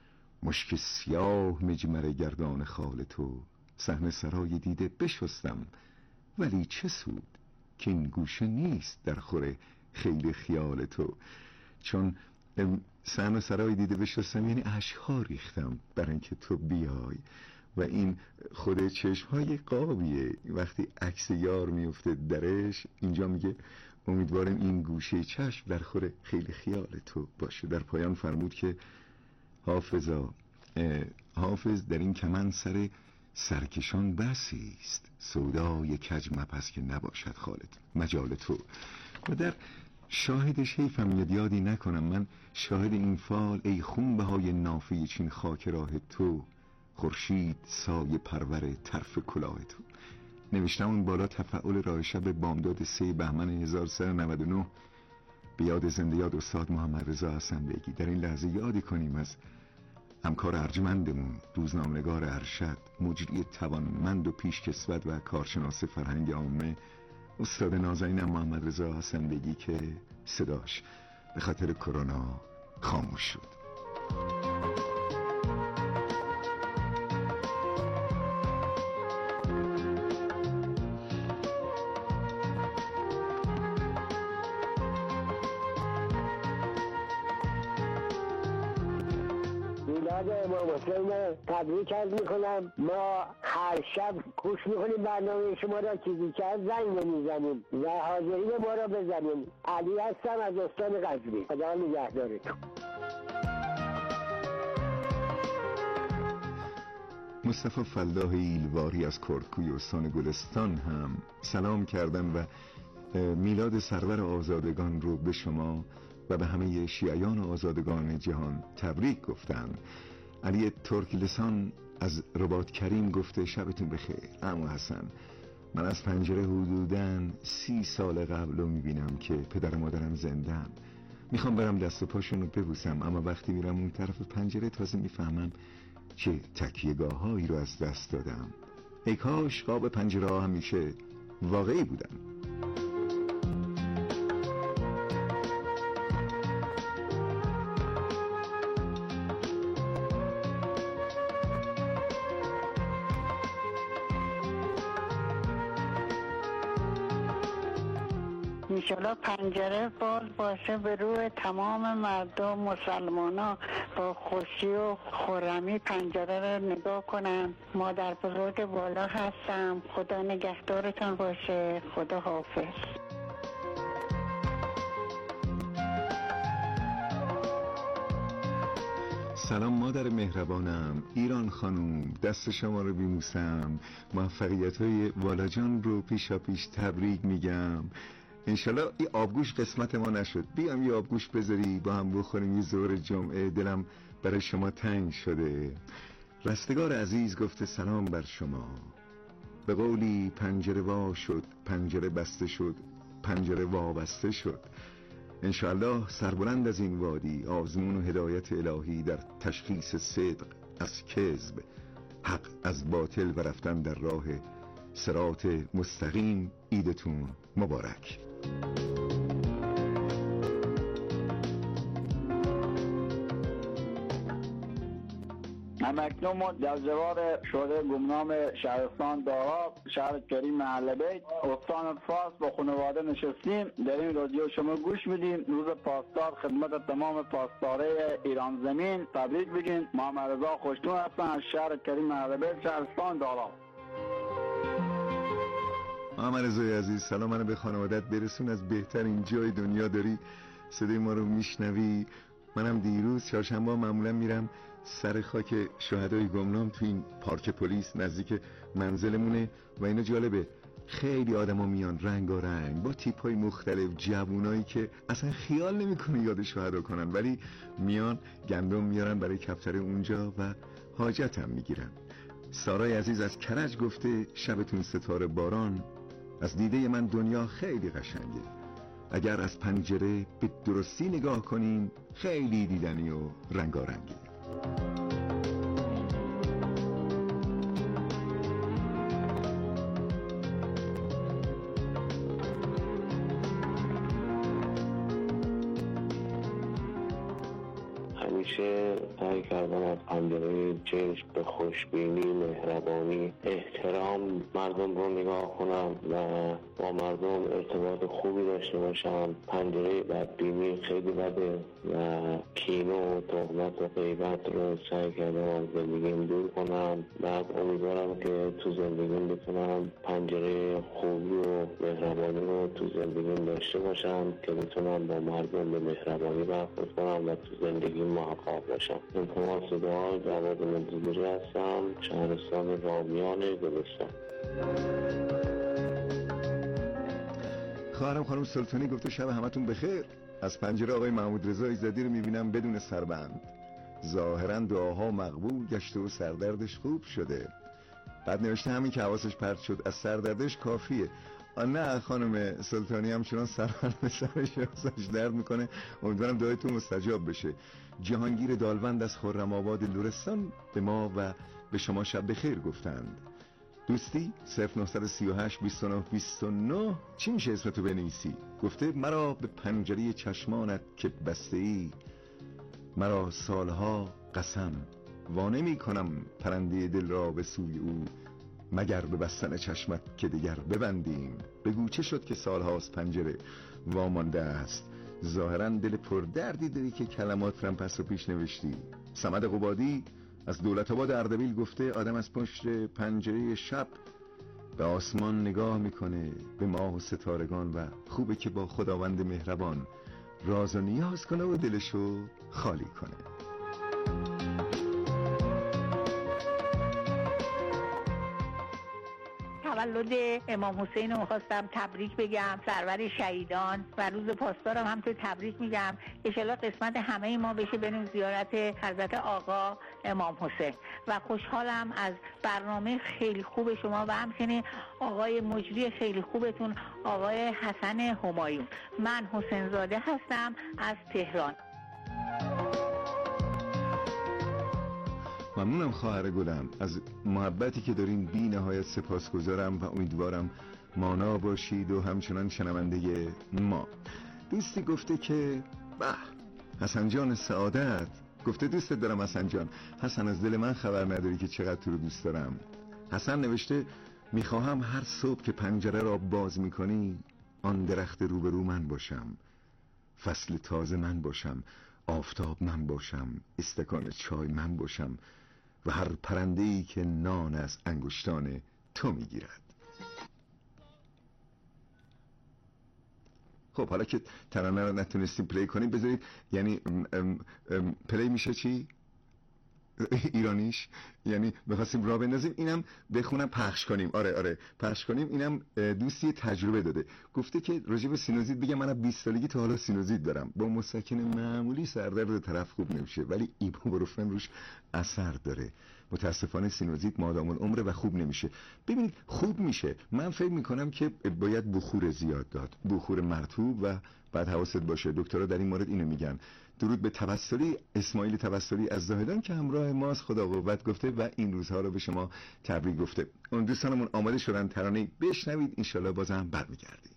مشک سیاه مجمر گردان خال تو، صحنه سرای دیده بشستم ولی چه سود که این گوشه نیست در خور خیل خیال تو. چون صحن و سرای دیده بشستم، یعنی اشک‌ها ریختم برای اینکه تو بیای. و این خود چشم‌های قابیه، وقتی عکس یار میفته درش اینجا میگه امیدوارم این گوشه چشم در خور خیلی خیال تو باشه. در پایان فرمود که حافظا حافظ در این کمن سر سرکشان بسی است، سودای کج مپس که نباشد خالد مجال تو. و در شاهدش حیفم میاد یادی نکنم من شاهد این فال، ای خون بهای نافی چین خاک راه تو، خورشید سایه پرور طرف کلاه تو. نوشتم اون بالا تفعول راه شب بامداد سه بهمن هزار و سیصد و نود و نه به یاد زنده یاد استاد محمد رضا حسن بیگی. در این لحظه یادی کنیم از همکار ارجمندمون، روزنامه‌نگار ارشد، مجری توانمند و پیشکسوت و کارشناس فرهنگ عامه، استاد نازنینم محمد رضا حسن بیگی که صداش به خاطر کرونا خاموش شد. میلاد امام حسین تبریک عرض میکنم. ما هر شب گوش میکنیم برنامه شما را، چیزی که از زنگ نمیزنیم و حاضرین ما را بزنیم. علی هستم از استان قزوین. خدا نگهدارتون. مصطفی فلاح ایلواری از کردکوی استان گلستان هم سلام کردن و میلاد سرور آزادگان رو به شما و به همه شیعیان آزادگان جهان تبریک گفتن. علی ترک لسان از رباط کریم گفته شبتون بخیر. عمو حسن، من از پنجره حدوداً سی سال قبل رو میبینم که پدر مادرم زندن. میخوام برم دست و پاشون رو ببوسم، اما وقتی میرم اون طرف پنجره تازه میفهمم چه تکیه‌گاه هایی رو از دست دادم. ای کاش قاب پنجره ها همیشه واقعی بودن. انشالله پنجره باز باشه به روی تمام مردم مسلمان ها با خوشی و خرمی پنجره رو نگاه کنن. مادر بزرگ بالا هستم. خدا نگهدارتان باشه. خدا حافظ. سلام مادر مهربانم، ایران خانوم، دست شما رو بیموسم. موفقیت های والاجان رو پیشا پیش تبریک میگم. انشالله این آبگوش قسمت ما نشد، بیام یه آبگوش بذاری با هم بخوریم یه ظهر جمعه. دلم برای شما تنگ شده. رستگار عزیز گفته سلام بر شما. به قولی پنجره وا شد، پنجره بسته شد، پنجره وابسته شد. انشالله سربلند از این وادی آزمون و هدایت الهی در تشخیص صدق از کذب، حق از باطل و رفتن در راه صراط مستقیم. عیدتون مبارک. همکنون در جوار شده گمنام شهرستان دارا، شهر کریم محله بیت، استان فارس با خانواده نشستیم. در این رادیو شما گوش میدیم. روز پاسدار خدمت تمام پاسداره ایران زمین تبریک بگین. محمد رضا خوشتون هستم از شهر کریم محله بیت، شهرستان دارا. محمد رضای عزیز سلام منو به خانوادت برسون. از بهترین جای دنیا داری صدای ما رو میشنوی. منم دیروز چهارشنبه معمولا میرم سر خاک شهدای گمنام تو این پارک پلیس نزدیک منزلمونه و اینا جالبه. خیلی آدما میان رنگارنگ با تیپ‌های مختلف، جوونایی که اصلا خیال نمی‌کنه یاد شهدا کنن، ولی میان گندم میارن برای کفتر اونجا و حاجت هم میگیرن. سارای عزیز از کرج گفته شبتون ستاره باران. از دیده من دنیا خیلی قشنگه. اگر از پنجره به درستی نگاه کنیم خیلی دیدنی و رنگارنگه. همیشه سعی کردم از پنجره چشم به خوشبینی، مهربانی، احترام مردم رو نگاه کنم و با مردم ارتباط خوبی داشته باشم. پنجره بدبینی خیلی بده و کینه و تهمت و غیبت رو سعی کردم از زندگیم دور کنم. بعد امیدوارم که تو زندگیم بتونم پنجره خوبی و مهربانی رو تو زندگیم داشته باشم که بتونم با مردم به مهربانی برخورد کنم و تو زندگی محقق باشم. التماس دعا، جواد مدیری هستم، شهرستان رامیان گلستان. خواهرم خانم سلطانی گفته شب همتون بخیر. از پنجره آقای محمود رضا ایزدی رو میبینم بدون سربند. ظاهرا دعاها مقبول گشته و سردردش خوب شده. بعد نوشته همین که حواسش پرت شد از سردردش کافیه. نه خانم سلطانی، همچنان سربند به سرش ازش درد میکنه. امیدوارم دعایتون مستجاب بشه. جهانگیر دالوند از خرم آباد لرستان به ما و به شما شب بخیر گفتند. دوستی صفر نه سه هشت بیست و نه بیست و نه. چی میشه اسمتو بنویسی؟ گفته مرا به پنجره چشمانت که بسته ای، مرا سالها قسم وانه می کنم پرنده دل را به سوی او، مگر به بستن چشمت که دیگر ببندیم. بگو چه شد که سالهاست پنجره وامانده است. ظاهرا دل پردردی داری که کلمات رم پس رو پیش نوشتی. صمد قبادی از دولت آباد اردبیل گفته آدم از پشت پنجره شب به آسمان نگاه میکنه، به ماه و ستارگان، و خوبه که با خداوند مهربان راز و نیاز کنه و دلشو خالی کنه. تولد امام حسین رو میخواستم تبریک بگم، سرور شهیدان، و روز پاسدارم هم تو تبریک میگم. انشالله قسمت همه ما بشه بریم زیارت حضرت آقا امام حسین. و خوشحالم از برنامه خیلی خوب شما و همچنین آقای مجری خیلی خوبتون، آقای حسن همایون. من حسین زاده هستم از تهران. ممنونم خواهر گلم از محبتی که دارین، بی نهایت سپاسگزارم و امیدوارم مانا باشید و همچنان شنونده ما. دوستی گفته که به حسن جان سعادت، گفته دوستت دارم حسن جان. حسن از دل من خبر نداری که چقدر تو رو دوست دارم. حسن نوشته میخواهم هر صبح که پنجره را باز میکنی آن درخت روبرو من باشم، فصل تازه من باشم، آفتاب من باشم، استکان چای من باشم و هر پرنده‌ای که نان از انگشتان تو میگیرد. خب حالا که ترانه رو نتونستیم پلی کنیم بذارید، یعنی ام ام ام پلی میشه چی؟ ایرانیش، یعنی بخواستیم راه بندازیم اینم بخونم پخش کنیم. آره آره پخش کنیم. اینم دوستی تجربه داده، گفته که راجع به سینوزیت بگم من از بیست سالگی تا حالا سینوزیت دارم، با مسکن معمولی سردرد طرف خوب نمیشه ولی ایبوپروفن روش اثر داره. متاسفانه سینوزیت مادام العمره و خوب نمیشه. ببینید خوب میشه، من فکر میکنم که باید بخور زیاد داد، بخور مرطوب، و بعد حواست باشه دکترها در این مورد اینو میگن. درود به توسلی، اسماعیل توسلی از زاهدان که همراه ماست، خدا قوت گفته و این روزها رو به شما تبریک گفته. اون دوستانمون آماده شدن ترانه بشنوید، انشالله بازم برمیگردیم.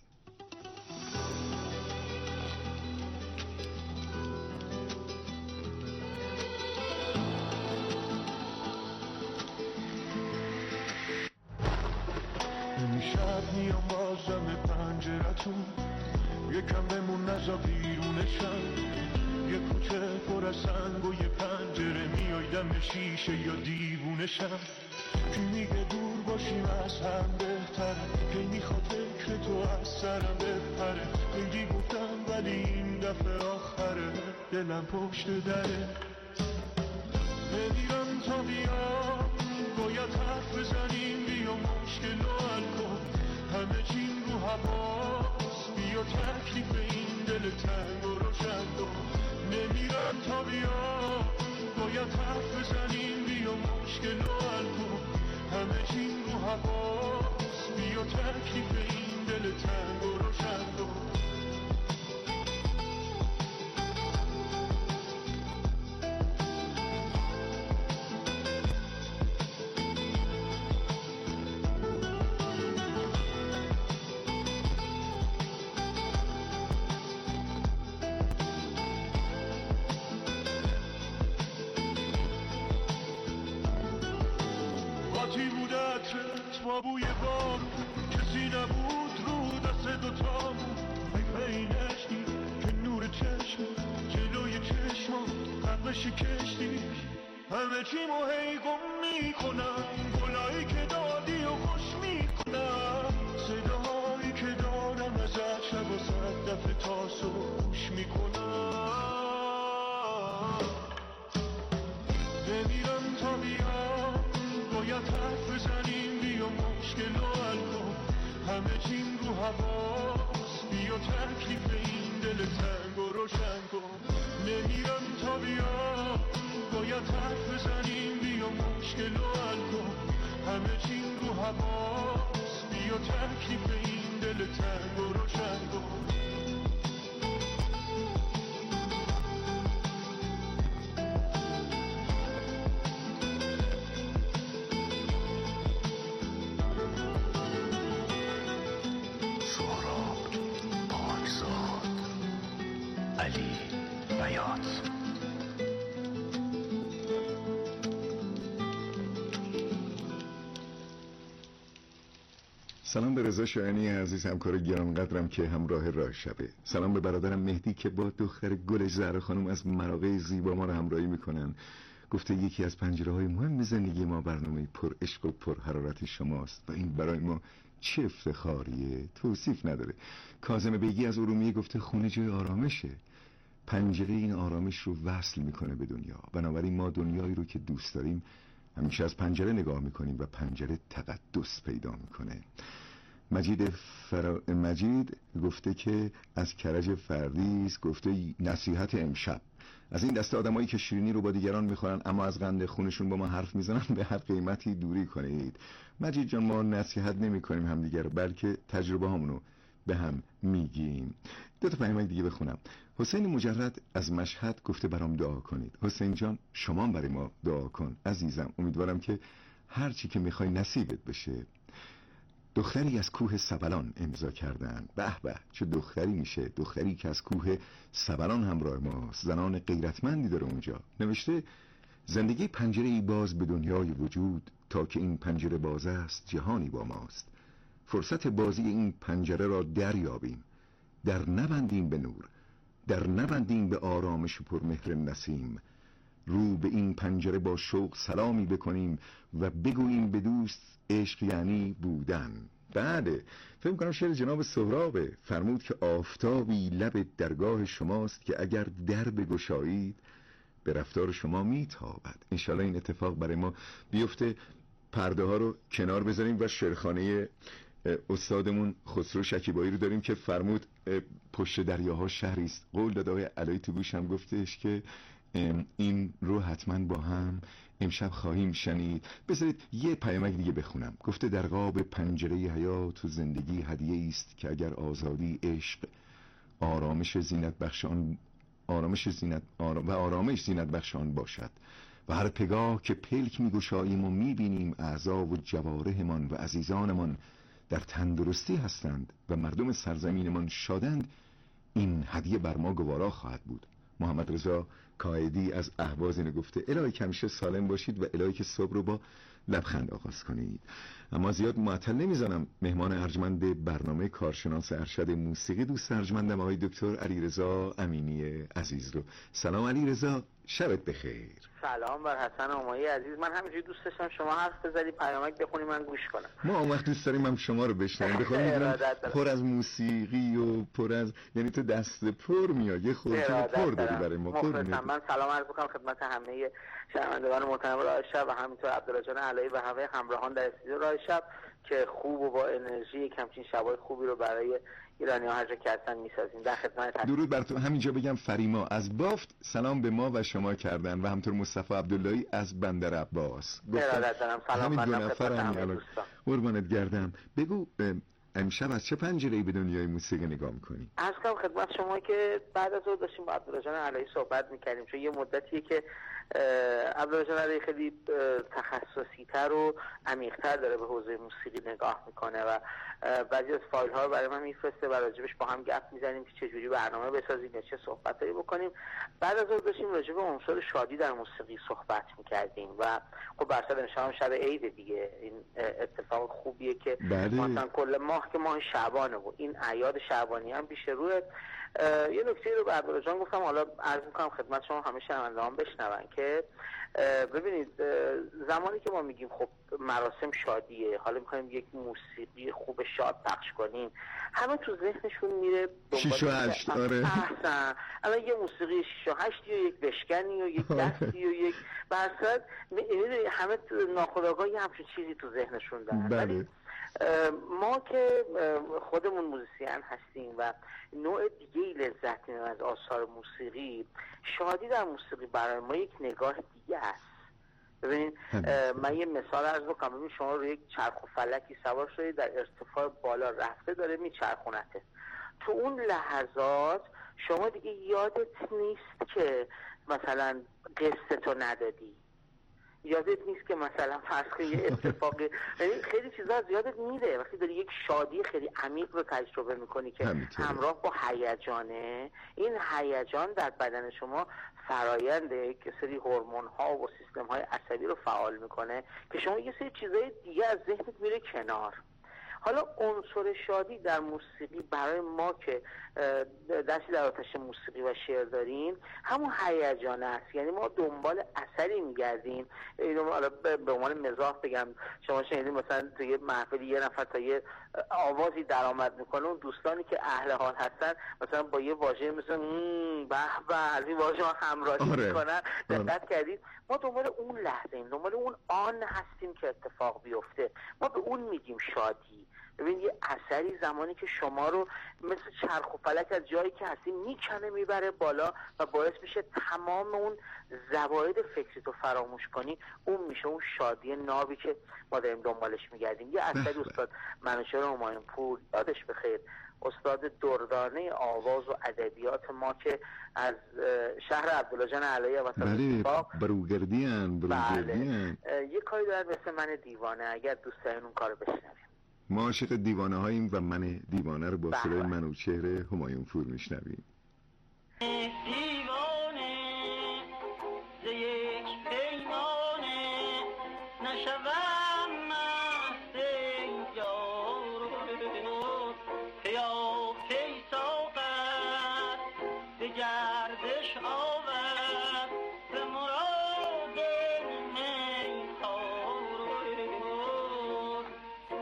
امشب میام بازم پنجرتون، یکم بمون نزا بیرونشم، یه کوچه پر از سنگ و یه پنجره میای دم شیشه یا دیوونشم. کی میگه دور باشیم از هم بهتره، کی میخواد فکر تو از سرم بپره. خیلی گفتم ولی این دفعه آخره، دلم پشت دره. نمیرم تا بیا، باید حرف بزنیم، بیا مشکل رو حل کن. همه چیم رو هواست، بیا تکلیف این دل تنگ و روشن کن. نمیرم تا بیا، باید حرف بزنیم، بیا مشکل رو حل کن. همه چیم رو هواست، بیا تکلیف این دل تنگ و روشن کن. عطرت با بوی بارون کسی نبود رو دست دوتامون پی پی نشتی که نور چشم جلوی چشم قبل شکشتی همه چی مو هی گم میکنم گلایی که دادی و خوش میکنم صداهایی که دارم ازت شب و صد دفعه تاسو گوش میکنم نمیرم تا بیام باید حرف بزنیم بیا مشکل و حل کن همه چیم رو حواس بیا تکلیف این دل تنگ و روشن کن نمیرم تا بیام باید حرف بزنیم بیا مشکل و حل کن همه چیم رو حواس بیا تکلیف این دل تنگ و روشن کن سلام به رضا شایانی عزیز همکار گرانقدرم که همراه راه شبه. سلام به برادرم مهدی که با دختر گلش زهرا خانم از مراغه زیبا ما رو همراهی میکنن. گفته یکی از پنجره‌های مهم زندگی ما برنامه پر عشق و پر حرارت شماست و این برای ما چه افتخاریه، توصیف نداره. کاظم بیگی از ارومیه گفته خونه جای آرامشه، پنجره این آرامش رو وصل میکنه به دنیا. بنابراین ما دنیایی رو که دوست داریم همیشه از پنجره نگاه میکنیم و پنجره تقدس پیدا میکنه. مجید فرا... مجید گفته که از کرج فردیس گفته نصیحت امشب از این دسته آدمایی که شیرینی رو با دیگران میخورن اما از قند خونشون با ما حرف میزنن به هر قیمتی دوری کنید. مجید جان ما نصیحت نمی کنیم همدیگر بلکه تجربه همونو به هم میگیم. دو تا پیام دیگه بخونم. حسین مجرد از مشهد گفته برام دعا کنید. حسین جان شما برای ما دعا کن عزیزم، امیدوارم که هر چی که میخوای نصیبت بشه. دختری از کوه سبلان امضا کردن. به به چه دختری میشه، دختری که از کوه سبلان همراه ماست. زنان غیرتمندی داره اونجا. نوشته زندگی پنجره ای باز به دنیای وجود، تا که این پنجره باز است جهانی با ماست. فرصت بازی این پنجره را دریابیم، در نبندیم به نور، در نبندیم به آرامش پر مهر نسیم. رو به این پنجره با شوق سلامی بکنیم و بگوییم به دوست عشق یعنی بودن. بله فکر کنم شعر جناب سهرابه. فرمود که آفتابی لب درگاه شماست که اگر در بگشایید به رفتار شما میتابد. انشالله این اتفاق برای ما بیفته. پرده ها رو کنار بذاریم و شعرخانه استادمون خسرو شکیبایی رو داریم که فرمود پشت دریاها شهریست. قول داد آقای علایی تو گوشم گفتش که این رو حتما با هم امشب خواهیم شنید. بذارید یه پیامک دیگه بخونم. گفته در قاب پنجره حیات و زندگی هدیه است که اگر آزادی عشق آرامش زینت بخشان آرامش زینت آرام و آرامش زینت بخشان باشد و هر پگاه که پلک میگشاییم و میبینیم اعضا و جوارحمان و عزیزانمان در تندرستی هستند و مردم سرزمینمان شادند، این هدیه بر ما گوارا خواهد بود. محمد رضا کایدی از اهواز اینو گفته. الهی که همیشه سالم باشید و الهی که صبح رو با لبخند آغاز کنید. اما زیاد معطل نمیزنم مهمان ارجمند برنامه کارشناس ارشد موسیقی دوست ارجمندم آقای دکتر علیرضا امینی عزیز رو. سلام علیرضا، شبت بخیر. سلام بر حسن امایی عزیز. من همینجوری دوست داشتم شما حرف بزنی پیامک بخونی من گوش کنم. ما اون وقت دوست داریم هم شما رو بشنویم. بخوام میدونم پر از موسیقی و پر از یعنی تو دست پر میاد یه خودتون پر داری برای ما. پر من سلام عرض می‌کنم خدمت همه شنوندگان محترم راه شب و همینطور عبدالله جان علایی و همه همراهان در استودیو راه شب که خوب و با انرژی کمچین شبای خوبی رو برای ایرانی‌ها هر جا که هستن می‌سازیم. در خدمت درود بر تو. همینجا بگم فریما از بافت سلام به ما و شما کردن و همینطور مصطفی عبداللهی از بندر عباس. ارادت دارم. سلام همین دو نفر همین دوستان. قربانت گردم. بگو امشب از چه پنجره‌ای به دنیای موسیقی نگاه می‌کنی؟ عرض کنم خدمت شما که بعد از اون داشتیم با عبدالله جان علایی صحبت می‌کردیم، چون یه مدتیه که عبدالله علی خیلی تخصصی تر و عمیق تر داره به حوزه موسیقی نگاه میکنه و بعضی از فایل ها رو برای من میفرسته و راجبش با هم گپ میزنیم که چجوری برنامه بسازیم یا چه صحبتایی بکنیم. بعد از اون داشتیم راجب عنصر شادی در موسیقی صحبت میکردیم و خب برصد امشب شب عید دیگه، این اتفاق خوبیه که مثلا کل ماه که ماه شعبانه و این اعیاد شعبانی هم پیش روی. یه نکته رو به عبدالله جان گفتم، حالا عرض میکنم خدمت شما همه شنوندگان بشنون که ببینید زمانی که ما میگیم خب مراسم شادیه، حالا میخوایم یک موسیقی خوب شاد پخش کنیم، همه تو ذهنشون میره شیش و هشت. آره احسن، الان یه موسیقی شیش و هشتی و یک بشکنی و یک دستی و یک برصد، همه ناخودآگاه یه همچون چیزی تو ذهنشون دارن. بله. ما که خودمون موزیسین هستیم و نوع دیگه لذت می‌بریم از آثار موسیقی، شادی در موسیقی برای ما یک نگاه دیگه است. ببینید من یه مثال عرض بکنم. ببین شما روی یک چرخ و فلکی سوار شدید، در ارتفاع بالا رفته داره میچرخونته، تو اون لحظات شما دیگه یادت نیست که مثلا قصه تو ندادی، یادت نیست که مثلا فرض کن یه اتفاقی، یعنی خیلی چیزا از یادت میره وقتی داری یک شادی خیلی عمیق رو تجربه میکنی که همراه با هیجانه. این هیجان در بدن شما فرایند یک سری هورمون ها و سیستم های عصبی رو فعال میکنه که شما یه سری چیزای دیگه از ذهنت میره کنار. حالا عنصر شادی در موسیقی برای ما که دستی در آتش موسیقی و شعر داریم همون هیجان است. یعنی ما دنبال اثری میگردیم. اینو حالا به عنوان مزاح بگم، شما شنیدین مثلا توی محفلی یه نفر تا یه آوازی درآمد میکنه، اون دوستانی که اهل حال هستن مثلا با یه واژه مثلا به به از این واژه همراهی آره. میکنن. دقت کردید؟ ما دنبال اون لحظه ایم، دنبال اون آن هستیم که اتفاق بیفته. ما به اون میگیم شادی. ببین یه اثری زمانی که شما رو مثل چرخ و فلک از جایی که هستی میکنه میبره بالا و باعث میشه تمام اون زواید فکری تو فراموش کنی، اون میشه اون شادی نابی که ما داریم دنبالش میگردیم. یه اثری استاد منوچهر همایون پور یادش بخیر، استاد دردانه آواز و ادبیات ما که از شهر عبدالله جان علایی و بله بروگردیان بروگردیان بله. یه کاری دارد مثل من دیوانه، اگر دوست دارین اون کارو بشنویم. ما عاشق دیوانه هاییم و من دیوانه رو با صدای منوچهر همایون پور میشنویم. دیوانه ز یک پیمانه نشوم مست یار پیا پی ساغر به گردش آور به مراد میخوار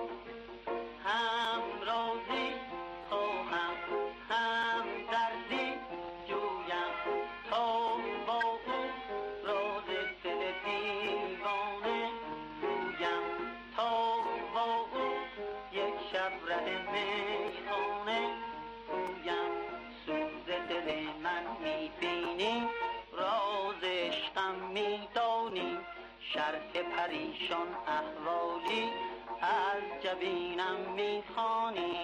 هم راضی خواهم هم دردی جویم تا با او راز دل دیوانه گویم تا با او یک شب ره میخانه گویم سوز دل من میبینی راز عشقم میدانی شرح پریشان احوالی از جبینم میخوانی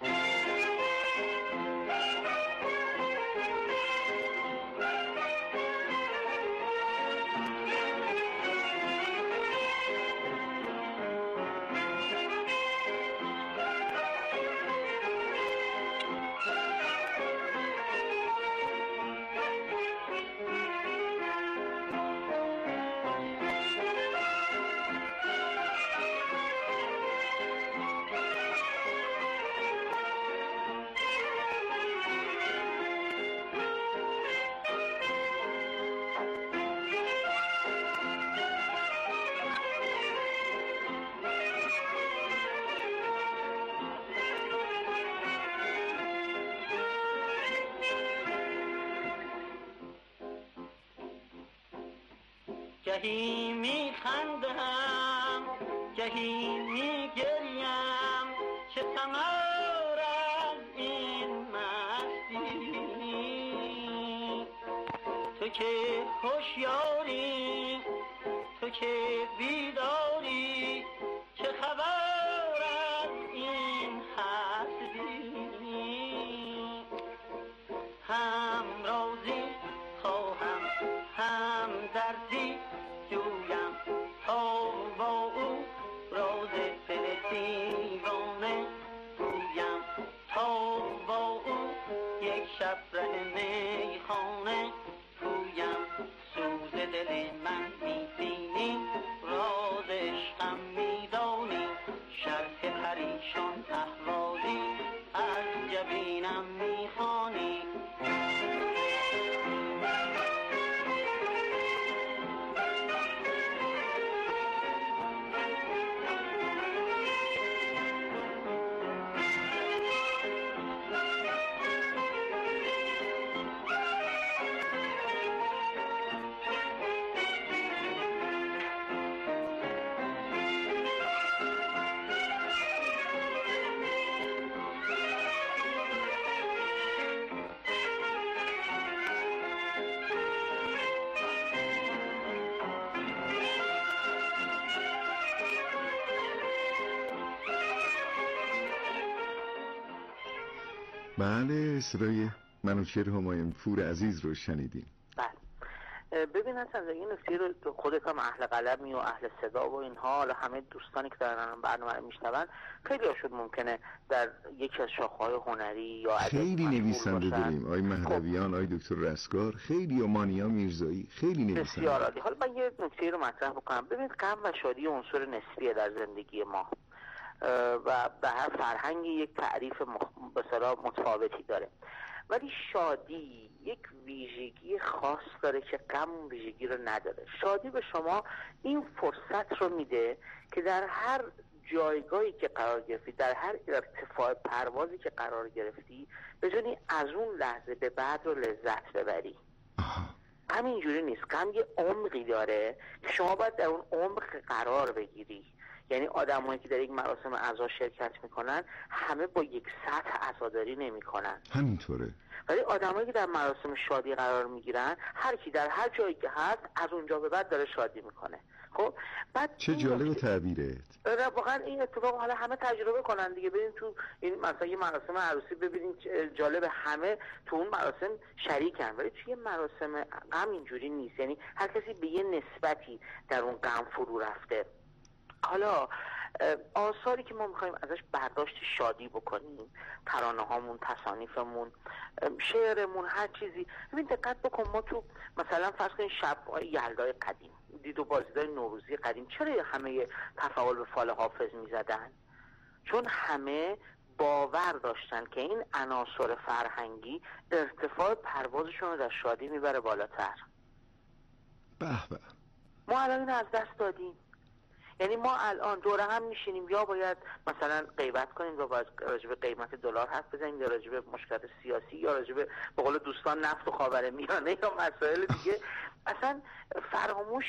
گهی میخندم گهی میگریم چه ثمر از این مستی تو که هوشیاری تو که بیداری چه خبر از این هستی هم راضی خواهم هم دردی بله، صدای منوچهر همایون پور عزیز رو شنیدیم. بله، ببین اصلا این نکته رو خودت هم اهل قلمی و اهل صدا و اینها، حالا همه دوستانی که دارن برنامه رو میشنون خیلی هاشون ممکنه در یکی از شاخه‌های هنری یا خیلی نویسنده داریم، آقای مهدویان، آقای دکتر رستگار، خیلی، و مانیا میرزایی، خیلی نویسنده. بسیار عالی. حالا من یه نکته رو مطرح بکنم. ببین، غم و شادی عنصر نسبیه در زندگی ما و در هر فرهنگی یک تعریف مخ... به اصطلاح متفاوتی داره، ولی شادی یک ویژگی خاص داره که غم اون ویژگی رو نداره. شادی به شما این فرصت رو میده که در هر جایگاهی که قرار گرفتی، در هر ارتفاع پروازی که قرار گرفتی، بتونی از اون لحظه به بعد رو لذت ببری. غم اینجوری نیست. غم یه عمقی داره که شما باید در اون عمق قرار بگیری. یعنی آدمایی که در یک مراسم عزا شرکت میکنن همه با یک سطح عزاداری نمیکنن، همینطوره. ولی آدمایی که در مراسم شادی قرار میگیرن، هر کی در هر جایی که هست از اونجا به بعد داره شادی میکنه. خب بعد چه جالب تعبیرت. واقعا این اتفاق حالا همه تجربه کنن دیگه. ببین تو این مثلا یه مراسم عروسی ببینین جالب، همه تو اون مراسم شریکن، ولی توی مراسم غم اینجوری نیست. یعنی هر کسی به یه نسبتی در اون غم فرو رفته. حالا آثاری که ما میخوایم ازش برداشت شادی بکنیم، ترانه هامون، تصانیفمون، شعرمون، هر چیزی، ببین دقت بکن. ما تو مثلا فرض کنیم شب یلدای قدیم، دید و بازدیدهای نوروزی قدیم، چرا همه تفاول به فال حافظ میزدن؟ چون همه باور داشتن که این عناصر فرهنگی ارتفاع پروازشون رو در شادی میبره بالاتر. به به. ما الان این از دست دادیم. یعنی ما الان دوره هم میشینیم، یا باید مثلا غیبت کنیم، یا باید راجع به قیمت دلار حرف بزنیم، یا راجع به مشکلات سیاسی، یا راجع به به قول دوستان نفت و خاورمیانه یا مسائل دیگه. اصلا فراموش